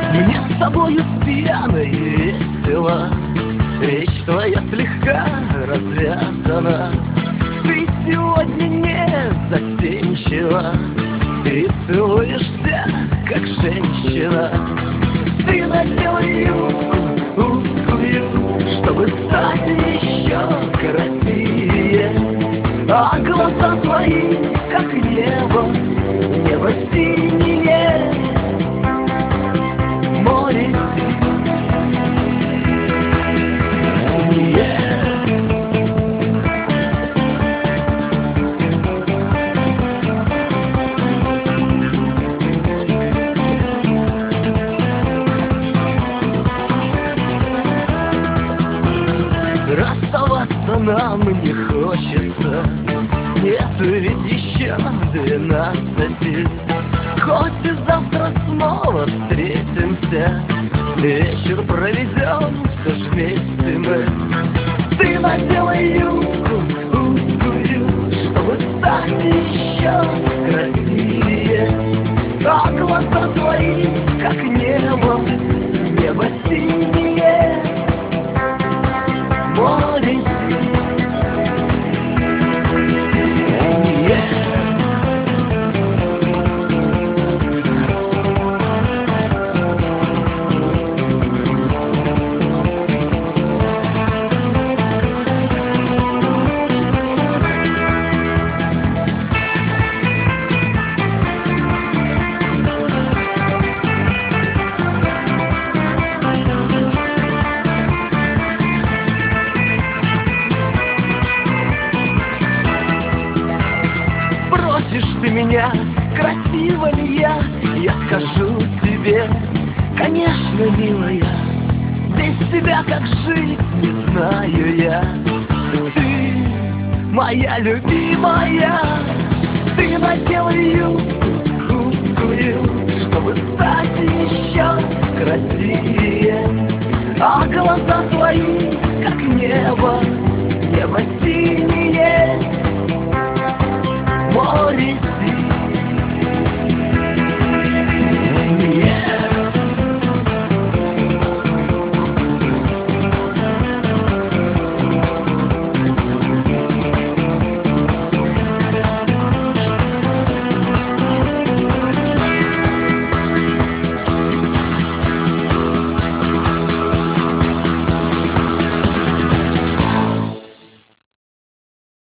Мне с тобою пьяно и весело, речь твоя слегка развязана. Ты сегодня не застенчива, ты целуешься, как женщина. Ты надела юбку узкую, чтобы стать еще красивее. А глаза твои, как небо, небо синее, море синее. Расставаться нам не хочется, нету ведь еще 12. Хоть и завтра снова встретимся, вечер проведем все ж вместе мы. Ты надела юбку узкую, чтобы стать еще красивее. А глаза твои, как небо, небо синее, море синее. Спросишь ты меня, красива ли я скажу тебе, конечно, милая, без тебя как жить не знаю я. Ты моя любимая, ты надела юбку узкую, чтобы стать еще